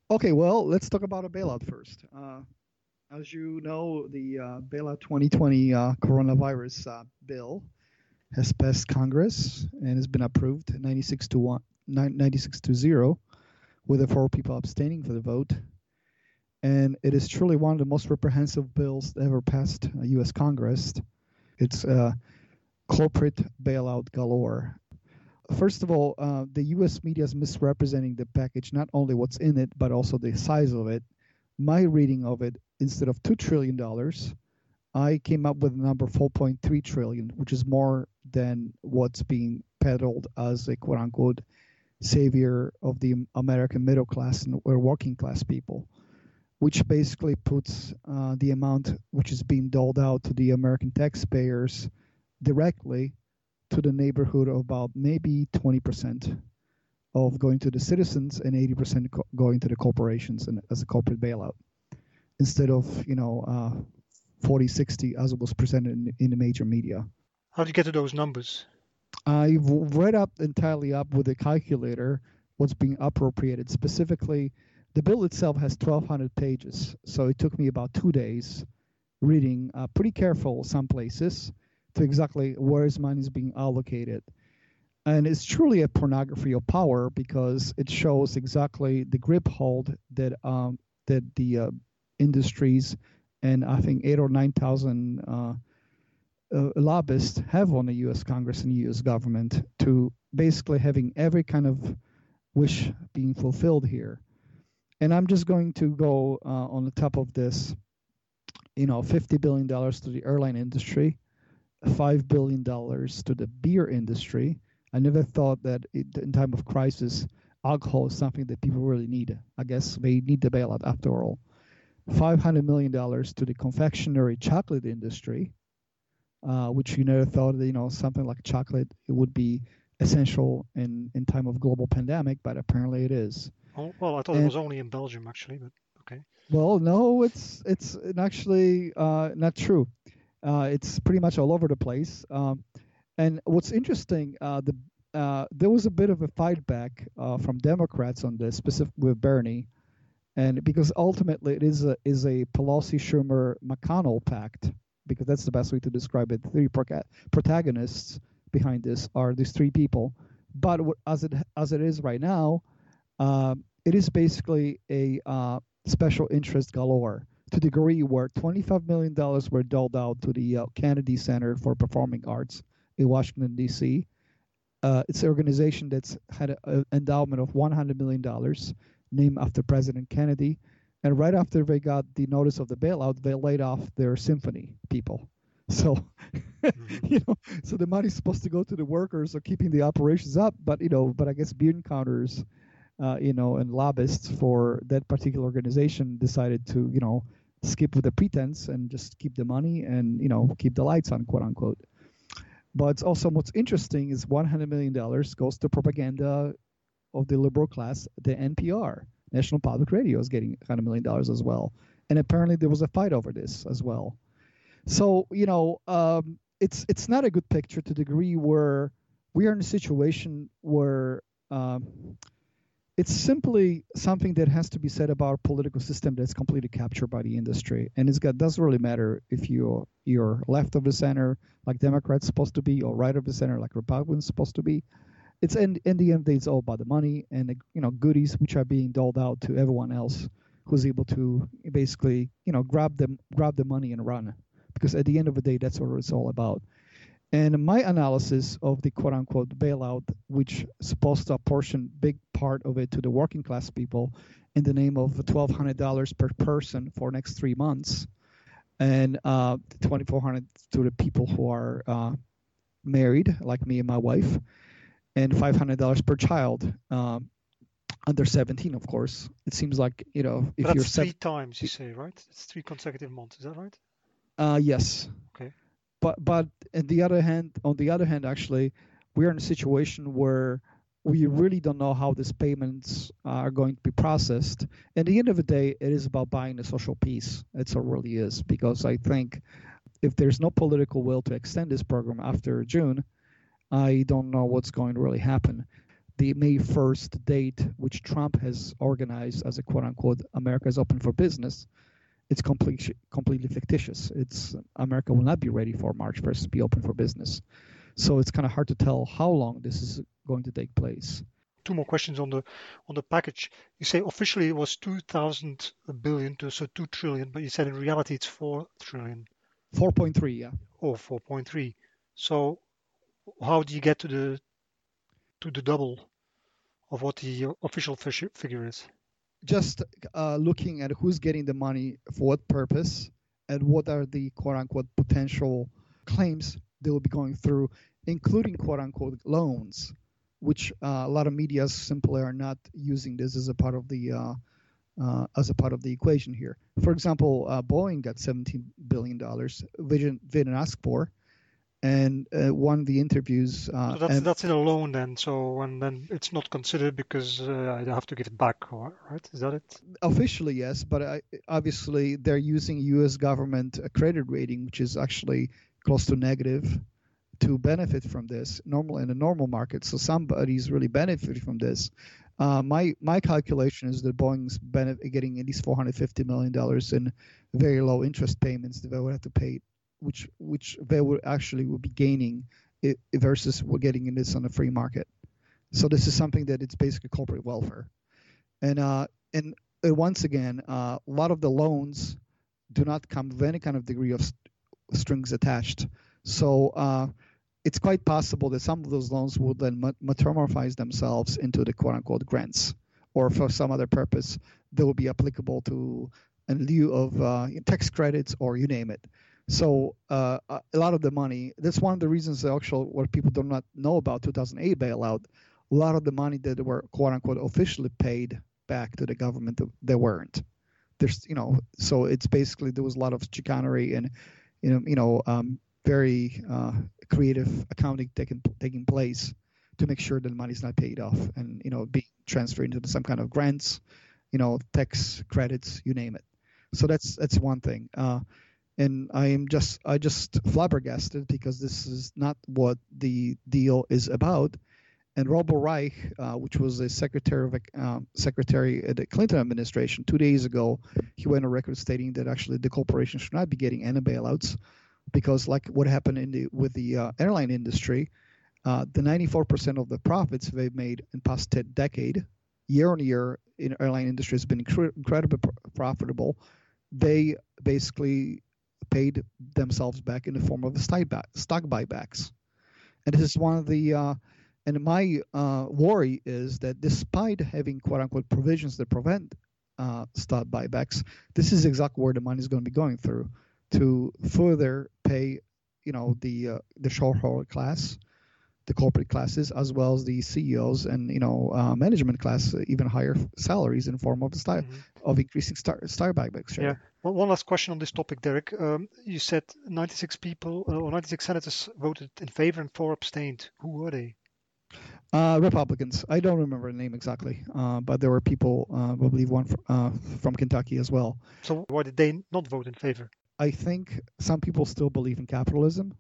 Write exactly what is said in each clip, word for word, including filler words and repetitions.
Okay, well, let's talk about a bailout first. Uh, as you know, the uh, bailout twenty twenty uh, coronavirus uh, bill has passed Congress and has been approved ninety-six to one, ninety-six to zero, with the four people abstaining for the vote. And it is truly one of the most reprehensible bills ever passed uh, U S Congress. It's uh, corporate bailout galore. First of all, uh, the U S media is misrepresenting the package, not only what's in it, but also the size of it. My reading of it, instead of two trillion dollars, I came up with the number four point three trillion dollars, which is more than what's being peddled as a quote unquote savior of the American middle class and or working class people, which basically puts uh, the amount which is being doled out to the American taxpayers directly to the neighborhood of about maybe twenty percent of going to the citizens and eighty percent co- going to the corporations and as a corporate bailout, instead of, you know, uh, forty sixty as it was presented in, in the major media. How do you get to those numbers? I've read up entirely up with a calculator what's being appropriated. Specifically, the bill itself has twelve hundred pages, so it took me about two days reading, uh, pretty careful some places, to exactly where his money is being allocated. And it's truly a pornography of power because it shows exactly the grip hold that um, that the uh, industries and I think eight or nine thousand uh, uh, lobbyists have on the U S Congress and U S government to basically having every kind of wish being fulfilled here. And I'm just going to go uh, on the top of this, you know, fifty billion dollars to the airline industry, five billion dollars to the beer industry. I never thought that it, in time of crisis, alcohol is something that people really need. I guess they need the bailout after all. five hundred million dollars to the confectionery chocolate industry, uh, which you never thought that, you know, something like chocolate it would be essential in, in time of global pandemic, but apparently it is. Oh, well, I thought And it was only in Belgium, actually, but okay. well, no, it's it's actually uh, not true. Uh, it's pretty much all over the place. Um, and what's interesting, uh, the uh, there was a bit of a fight back uh, from Democrats on this, specifically with Bernie, and because ultimately it is a is a Pelosi, Schumer, McConnell pact, because that's the best way to describe it. The three proca- protagonists behind this are these three people, but what, as it as it is right now, um, it is basically a uh, special interest galore, to the degree where twenty-five million dollars were doled out to the uh, Kennedy Center for Performing Arts in Washington, D C. Uh, it's an organization that's had an endowment of one hundred million dollars, named after President Kennedy. And right after they got the notice of the bailout, they laid off their symphony people. So, mm-hmm. you know, so the money's supposed to go to the workers or keeping the operations up, but you know, but I guess beer counters, uh, you know, and lobbyists for that particular organization decided to, you know, skip with the pretense and just keep the money and, you know, keep the lights on, quote unquote. But also what's interesting is one hundred million dollars goes to propaganda of the liberal class. The N P R, National Public Radio, is getting one hundred million dollars as well. And apparently there was a fight over this as well. So, you know, um, it's it's not a good picture, to the degree where we are in a situation where um, it's simply something that has to be said about a political system that's completely captured by the industry. And it's got, doesn't really matter if you're, you're left of the center, like Democrats supposed to be, or right of the center, like Republicans supposed to be. It's in, in the end, it's all about the money and the, you know, goodies which are being doled out to everyone else who's able to basically, you know, grab them, grab the money and run. Because at the end of the day, that's what it's all about. And my analysis of the quote unquote bailout, which is supposed to apportion big part of it to the working class people in the name of twelve hundred dollars per person for next three months, and uh, twenty-four hundred dollars to the people who are uh, married, like me and my wife, and five hundred dollars per child, um, under seventeen, of course. It seems like, you know, if but you're that's three seven, times, you say, right? It's three consecutive months. Is that right? Uh, yes. Okay. But but on the other hand, on the other hand, actually, we're in a situation where we really don't know how these payments are going to be processed. At the end of the day, it is about buying the social peace. It's what it really is, because I think if there's no political will to extend this program after June, I don't know what's going to really happen. the May first date, which Trump has organized as a quote unquote America is open for business, it's completely completely fictitious. It's America will not be ready for March first to be open for business. So it's kind of hard to tell how long this is going to take place. Two more questions on the on the package. You say officially it was two thousand billion, to so two trillion, but you said in reality it's four trillion. four point three, yeah. Or four point three. So how do you get to the to the double of what the official figure is? Just uh, looking at who's getting the money for what purpose and what are the quote-unquote potential claims they will be going through, including quote-unquote loans, which uh, a lot of media simply are not using this as a part of the uh, uh, as a part of the equation here. For example, uh, Boeing got seventeen billion dollars. They didn't, they didn't ask for. And uh, one of the interviews. Uh, so that's and, that's in a loan then. So and then it's not considered because uh, I have to give it back, right? Is that it? Officially, yes, but I, obviously they're using U S government credit rating, which is actually close to negative, to benefit from this. Normal in a normal market, so somebody's really benefiting from this. Uh, my my calculation is that Boeing's benefit, getting at least four hundred fifty million dollars in very low interest payments that they would have to pay, which which they would actually would be gaining it, versus we're getting in this on the free market. So this is something that it's basically corporate welfare. And uh, and uh, once again, uh, a lot of the loans do not come with any kind of degree of st- strings attached. So uh, it's quite possible that some of those loans will then metamorphose themselves into the quote-unquote grants, or for some other purpose that will be applicable to in lieu of uh, tax credits or you name it. So uh, a lot of the money, that's one of the reasons that actually what people do not know about two thousand eight bailout, a lot of the money that were quote unquote officially paid back to the government, they weren't. There's, you know, so it's basically, there was a lot of chicanery and, you know, you know, um, very uh, creative accounting taking taking place to make sure that the money's not paid off and, you know, being transferred into some kind of grants, you know, tax credits, you name it. So that's that's one thing. Uh, And I am just I just flabbergasted because this is not what the deal is about. And Robert Reich, uh, which was the secretary of uh, secretary at the Clinton administration, two days ago, he went on record stating that actually the corporation should not be getting any bailouts because, like what happened in the with the uh, airline industry, uh, the ninety-four percent of the profits they've made in past decade, year on year, in airline industry has been incre- incredibly profitable. They basically paid themselves back in the form of stock buybacks. And this is one of the, uh, and my uh, worry is that despite having quote unquote provisions that prevent uh, stock buybacks, this is exactly where the money is going to be going through to further pay, you know, the uh, the shareholder class, the corporate classes, as well as the C E Os and, you know, uh, management class, uh, even higher salaries in form of stock, mm-hmm. of increasing stock, stock buybacks. Yeah. Well, one last question on this topic, Derek. Um, you said ninety-six people uh, or ninety-six senators voted in favor and four abstained. Who were they? Uh, Republicans. I don't remember the name exactly, uh, but there were people, uh, I believe one from, uh, from Kentucky as well. So why did they not vote in favor? I think some people still believe in capitalism.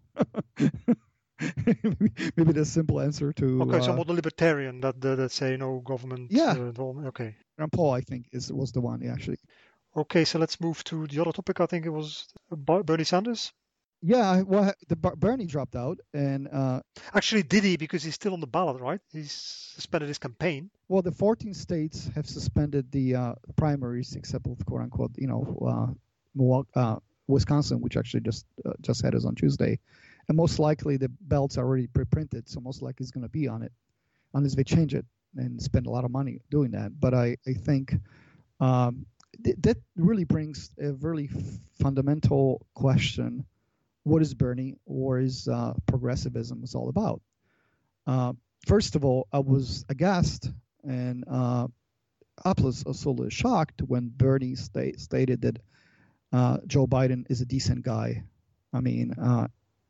Maybe the simple answer to. Okay, uh, so more the libertarian that that, that say no government yeah. uh, involvement. Okay. Rand Paul, I think, is was the one actually. Okay, so let's move to the other topic. I think it was Bernie Sanders. Yeah, well, the Bernie dropped out, and uh, actually, did he? Because he's still on the ballot, right? He's suspended his campaign. Well, the fourteen states have suspended the uh, primaries, except of quote unquote, you know, uh, uh, Wisconsin, which actually just uh, just had us on Tuesday, and most likely the ballots are already pre-printed, so most likely it's going to be on it, unless they change it and spend a lot of money doing that. But I I think. Um, th- that really brings a really fundamental question. What is Bernie or is uh, progressivism is all about? Uh, first of all, I was aghast and uh, I was also shocked when Bernie sta- stated that uh, Joe Biden is a decent guy. I mean, uh,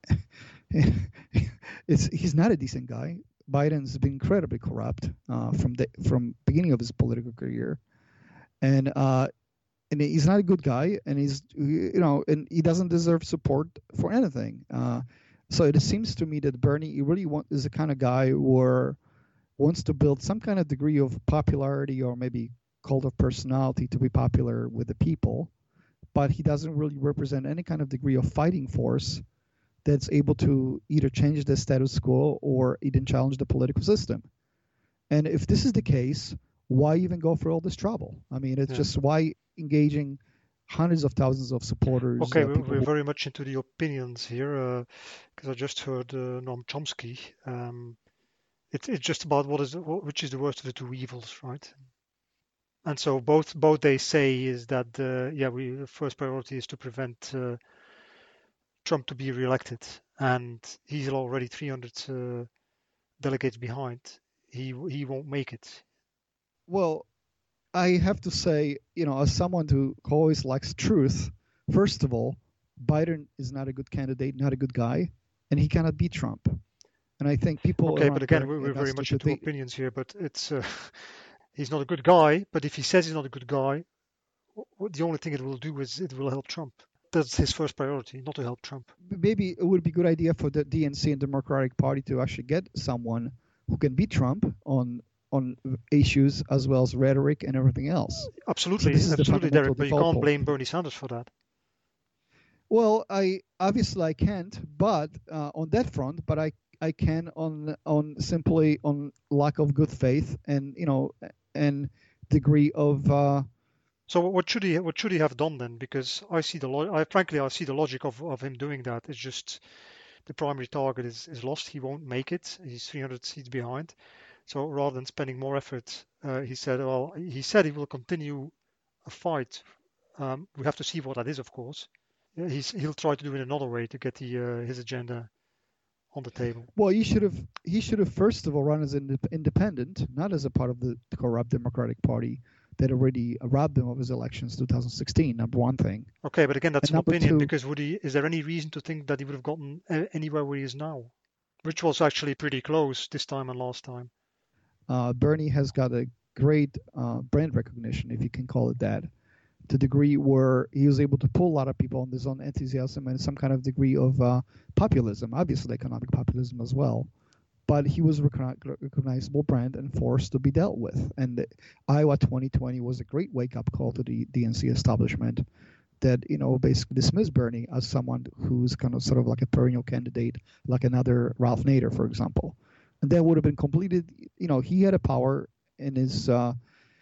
it's he's not a decent guy. Biden's been incredibly corrupt uh, from the from beginning of his political career, and uh, and he's not a good guy, and he's you know, and he doesn't deserve support for anything. Uh, so it seems to me that Bernie, he really want, is the kind of guy where wants to build some kind of degree of popularity or maybe cult of personality to be popular with the people, but he doesn't really represent any kind of degree of fighting force that's able to either change the status quo or even challenge the political system. And if this is the case, why even go through all this trouble? I mean, it's Yeah. just why engaging hundreds of thousands of supporters. Okay, uh, we're, people we're who, very much into the opinions here because I just heard uh, Noam Chomsky. Um, it, it's just about what is which is the worst of the two evils, right? And so both both they say is that uh, yeah, we the first priority is to prevent uh, Trump to be reelected, and he's already three hundred uh, delegates behind. He he won't make it. well, I have to say, you know, as someone who always likes truth, first of all, Biden is not a good candidate, not a good guy, and he cannot beat Trump. And I think people Okay, but around again, Bernie we're, we're and very us much should into think, opinions here. But it's uh, he's not a good guy. But if he says he's not a good guy, the only thing it will do is it will help Trump. That's his first priority, not to help Trump. maybe it would be a good idea for the D N C and Democratic Party to actually get someone who can beat Trump on on issues as well as rhetoric and everything else. Absolutely, So absolutely, Derek. But you can't point. blame Bernie Sanders for that. Well, I obviously I can't, but uh, on that front, but I I can on on simply on lack of good faith and you know and degree of. Uh, so what should he what should he have done then? Because I see the lo- I frankly I see the logic of, of him doing that. It's just the primary target is, is lost. He won't make it. He's three hundred seats behind. So rather than spending more effort, uh, he said, well, he said he will continue a fight. Um, we have to see what that is, of course. He's, he'll try to do it another way to get the, uh, his agenda on the table. Well, he should have he should have first of all run as an independent, not as a part of the corrupt Democratic Party that already robbed him of his elections two thousand sixteen. Number one thing. Okay, but again, that's and an opinion two, because would he? Is there any reason to think that he would have gotten anywhere where he is now, which was actually pretty close this time and last time? Uh, Bernie has got a great uh, brand recognition, if you can call it that, to the degree where he was able to pull a lot of people on his own enthusiasm and some kind of degree of uh, populism, obviously economic populism as well. But he was a recognizable brand and force to be dealt with. And Iowa twenty twenty was a great wake-up call to the D N C establishment that, you know, basically dismissed Bernie as someone who's kind of sort of like a perennial candidate, like another Ralph Nader, for example. And that would have been completed, you know, he had a power in his uh,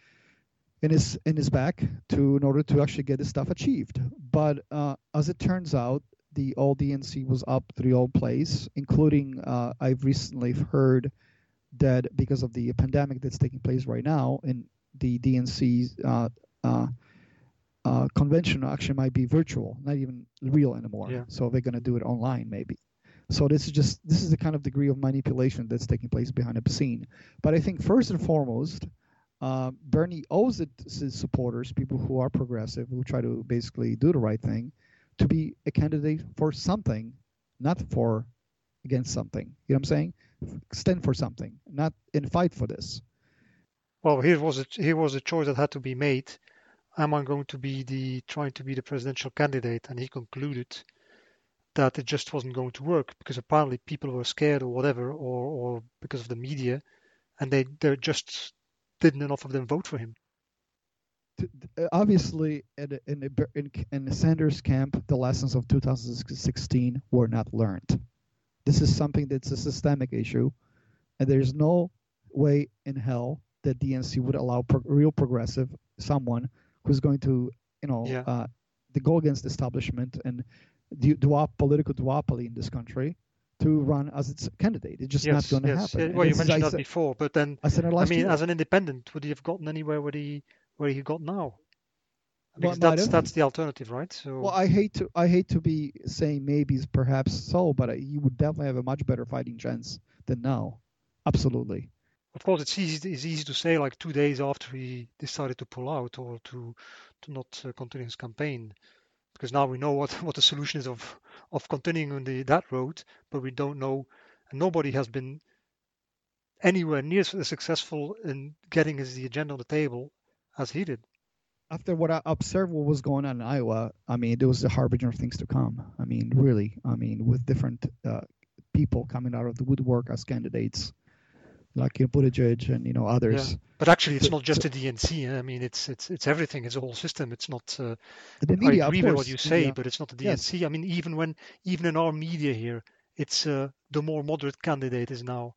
in his in his back to in order to actually get this stuff achieved. But uh, as it turns out, the old D N C was up to the old place, including uh, I've recently heard that because of the pandemic that's taking place right now, and the D N C's uh, uh, uh, convention actually might be virtual, not even real anymore. Yeah. So they're going to do it online, maybe. So this is just this is the kind of degree of manipulation that's taking place behind the scene. But I think first and foremost, uh, Bernie owes it to his supporters, people who are progressive, who try to basically do the right thing, to be a candidate for something, not for against something. You know what I'm saying? Stand for something, not and fight for this. Well, here was a here was a choice that had to be made. Am I going to be the trying to be the presidential candidate? And he concluded that it just wasn't going to work because apparently people were scared or whatever, or, or because of the media, and they they just didn't enough of them vote for him. Obviously, in in, in in the Sanders camp, the lessons of two thousand sixteen were not learned. This is something that's a systemic issue, and there's no way in hell that D N C would allow pro- real progressive someone who's going to, you know, yeah. uh, to go against the establishment and du- duop- political duopoly in this country to run as its candidate. It's just yes, not going to yes. happen. Yeah, well, you mentioned I that before, but then I, said it I last mean, year. as an independent, would he have gotten anywhere where he where he got now? Because Well, that's that's the alternative, right? So. Well, I hate to I hate to be saying maybe perhaps so, but he would definitely have a much better fighting chance than now. Absolutely. Of course, it's easy. It's easy to say like two days after he decided to pull out or to to not uh, continue his campaign, because now we know what, what the solution is of of continuing on the that road, but we don't know, and nobody has been anywhere near as successful in getting his the agenda on the table as he did. After what I observed, what was going on in Iowa, I mean, there was a harbinger of things to come. I mean, really, I mean, with different uh, people coming out of the woodwork as candidates. like you know, Buttigieg and you know others. Yeah, but actually, it's So, not so just the D N C. I mean, it's it's it's everything. It's a whole system. It's not. Uh, the I media, of agree with what course, you say, media. but it's not the Yes, D N C. I mean, even when even in our media here, it's uh, the more moderate candidate is now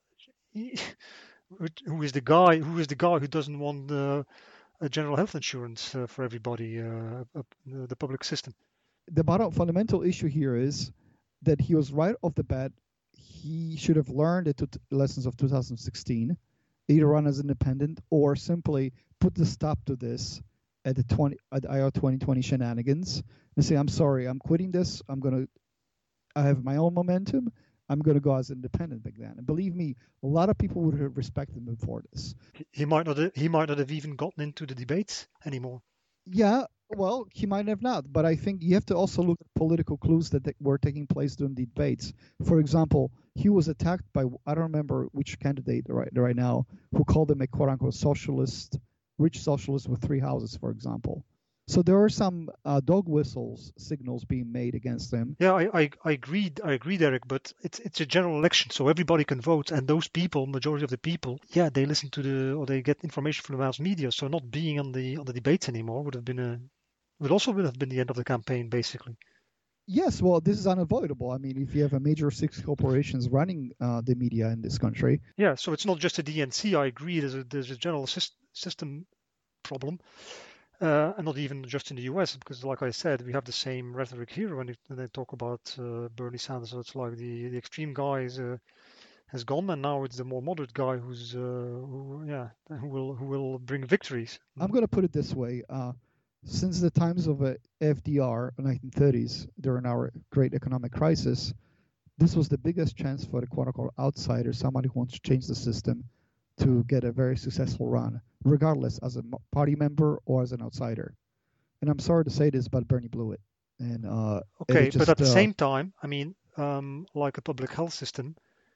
who is the guy who is the guy who doesn't want uh, a general health insurance uh, for everybody, uh, uh, the public system. the bottom fundamental issue here is that he was right off the bat. He should have learned the two- lessons of two thousand sixteen, either run as independent or simply put the stop to this at the twenty at the I R twenty twenty shenanigans and say, I'm sorry, I'm quitting this. I'm gonna I have my own momentum. I'm going to go as independent back then. And believe me, a lot of people would have respected him for this. He might not. Have, he might not have even gotten into the debates anymore. Yeah, well, he might have not, but I think you have to also look at political clues that were taking place during the debates. For example, he was attacked by I don't remember which candidate right right now who called him a quote unquote socialist, rich socialist with three houses, for example. So there are some uh, dog whistles signals being made against him. Yeah, I, I, I agree. I agree, Derek. But it's it's a general election, so everybody can vote, and those people, majority of the people, yeah, they listen to the or they get information from the mass media. So not being on the on the debates anymore would have been a would also would have been the end of the campaign, basically. Yes, well, this is unavoidable. I mean, if you have a major six corporations running uh, the media in this country. Yeah, so it's not just a D N C. I agree. There's a there's a general system problem. Uh, and not even just in the U S, because like I said, we have the same rhetoric here when, it, when they talk about uh, Bernie Sanders. So it's like the, the extreme guy is, uh, has gone, and now it's the more moderate guy who's, uh, who, yeah, who will who will bring victories. I'm going to put it this way: uh, since the times of uh, F D R, nineteen thirties, during our great economic crisis, this was the biggest chance for the quote-unquote outsider, somebody who wants to change the system, to get a very successful run, regardless as a party member or as an outsider. And I'm sorry to say this, but Bernie blew it. And uh, okay, just, but at the uh, same time, I mean, um, like a public health system,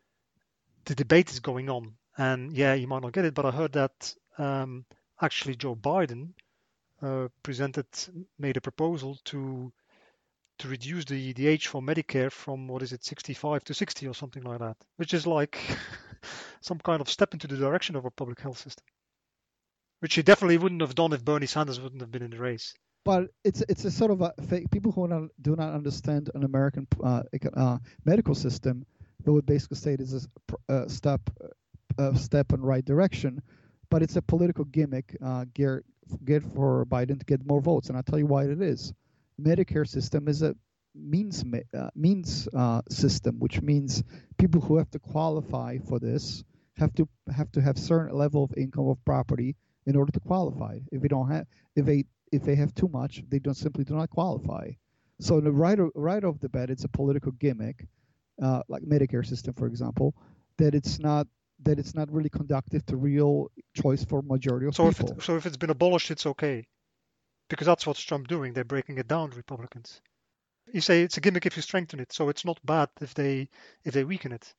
the debate is going on, and yeah, you might not get it, but I heard that um, actually Joe Biden uh, presented, made a proposal to to reduce the, the age for Medicare from what is it, sixty-five to sixty or something like that, which is like some kind of step into the direction of a public health system, which he definitely wouldn't have done if Bernie Sanders wouldn't have been in the race. But it's it's a sort of a fake. People who not, do not understand an American uh, uh, medical system, they would basically say this is a step a step in right direction, but it's a political gimmick uh, geared geared for Biden to get more votes. And I'll tell you why it is. Medicare system is a means uh, means uh, system, which means people who have to qualify for this have to have to have certain level of income of property in order to qualify. If they don't have, if they if they have too much, they don't simply do not qualify. So in the right right off the bat, it's a political gimmick, uh, like Medicare system, for example, that it's not that it's not really conducive to real choice for majority of so people. If it, so if it's been abolished, it's okay. Because that's what's Trump doing. They're breaking it down, Republicans. You say it's a gimmick if you strengthen it, so it's not bad if they if they weaken it.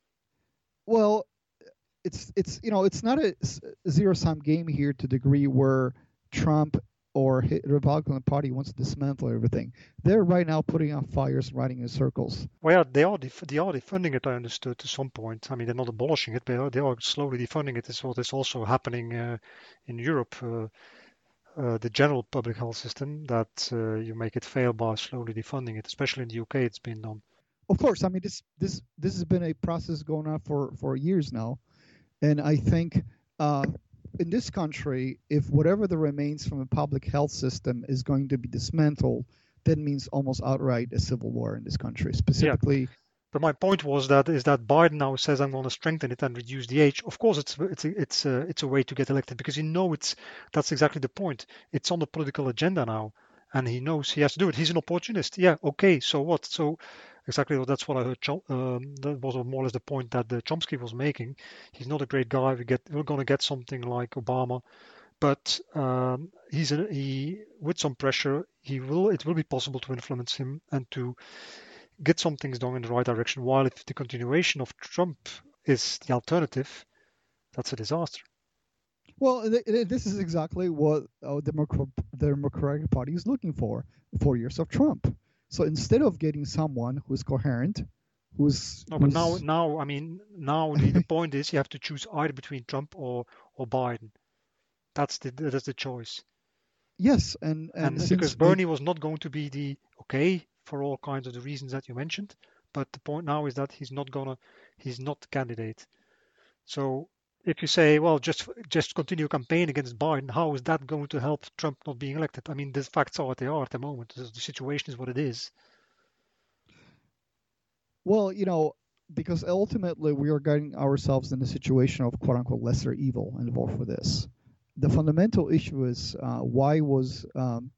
Well, it's it's you know it's not a zero sum game here to the degree where Trump or the Republican Party wants to dismantle everything. They're right now putting out fires and riding in circles. Well, yeah, they are def- they are defunding it. I understood to some point. I mean, they're not abolishing it, but they are slowly defunding it. It's what is also happening uh, in Europe. Uh, Uh, the general public health system, that uh, you make it fail by slowly defunding it. Especially in the U K, it's been done. Of course, I mean this this this has been a process going on for for years now, and I think uh, in this country, if whatever the remains from a public health system is going to be dismantled, that means almost outright a civil war in this country. Specifically. Yeah. But my point was that is that Biden now says I'm going to strengthen it and reduce the age. Of course, it's it's a, it's a, it's a way to get elected because you know it's that's exactly the point. It's on the political agenda now, and he knows he has to do it. He's an opportunist. Yeah, okay. So what? So exactly that's what I heard. Um, that was more or less the point that the Chomsky was making. He's not a great guy. We get we're going to get something like Obama, but um, he's a, he with some pressure he will it will be possible to influence him and to get some things done in the right direction, while if the continuation of Trump is the alternative, that's a disaster. Well, this is exactly what uh, the Democratic Party is looking for, four years of Trump. So instead of getting someone who's coherent, who's No, but now, who's now, I mean, now the, the point is you have to choose either between Trump or or Biden. That's the that's the choice. yes, and and And because since it Bernie was not going to be the okay for all kinds of the reasons that you mentioned, but the point now is that he's not gonna, he's not the candidate. So if you say, well, just just continue campaign against Biden, how is that going to help Trump not being elected? I mean, the facts are what they are at the moment. The the situation is what it is. well, you know, because ultimately we are getting ourselves in a situation of quote unquote lesser evil involved with this. The fundamental issue is uh, why was um,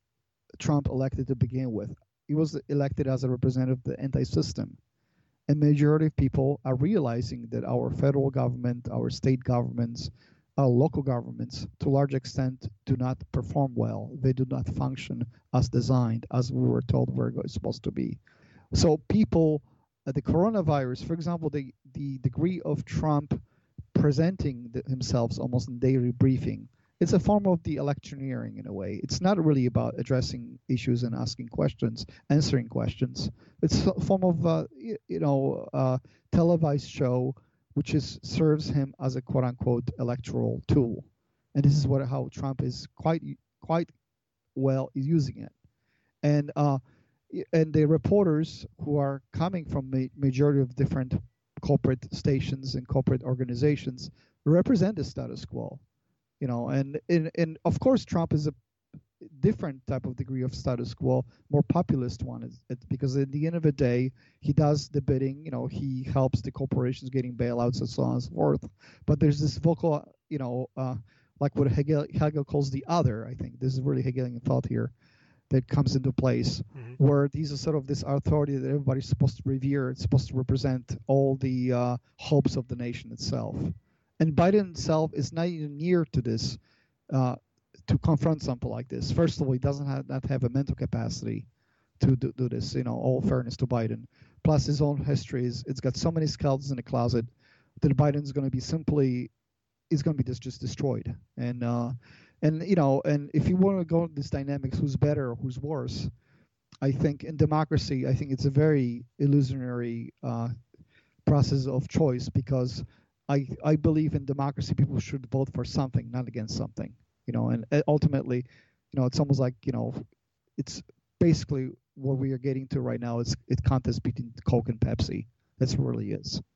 Trump elected to begin with? He was elected as a representative of the anti-system. And majority of people are realizing that our federal government, our state governments, our local governments, to a large extent, do not perform well. They do not function as designed, as we were told we're supposed to be. So people, uh, the coronavirus, for example, the, the degree of Trump presenting the, himself almost in daily briefing, it's a form of the electioneering in a way. It's not really about addressing issues and asking questions, answering questions. It's a form of uh, you, you know uh, televised show, which is serves him as a quote unquote electoral tool, and this is what how Trump is quite quite well using it. And uh, and the reporters who are coming from the majority of different corporate stations and corporate organizations represent the status quo, you know, and and, and of course Trump is a different type of degree of status quo, more populist one, is it, because at the end of the day he does the bidding, you know, he helps the corporations getting bailouts and so on and so forth. But there's this vocal, you know, uh, like what Hegel, Hegel calls the other. I think this is really Hegelian thought here that comes into place, hmm where these are sort of this authority that everybody's supposed to revere. It's supposed to represent all the uh, hopes of the nation itself. And Biden himself is not even near to this, uh, to confront something like this. First of all, he doesn't have, not have a mental capacity to do, do this, you know, all fairness to Biden. Plus his own history is, it's got so many skeletons in the closet that Biden's going to be simply, is going to be just, just destroyed. And, uh, and, you know, and if you want to go into this dynamics, who's better or who's worse, I think in democracy, I think it's a very illusionary uh, process of choice, because I, I believe in democracy, people should vote for something, not against something, you know, and ultimately, you know, it's almost like, you know, it's basically what we are getting to right now. It's it contest between Coke and Pepsi. That's what it really is.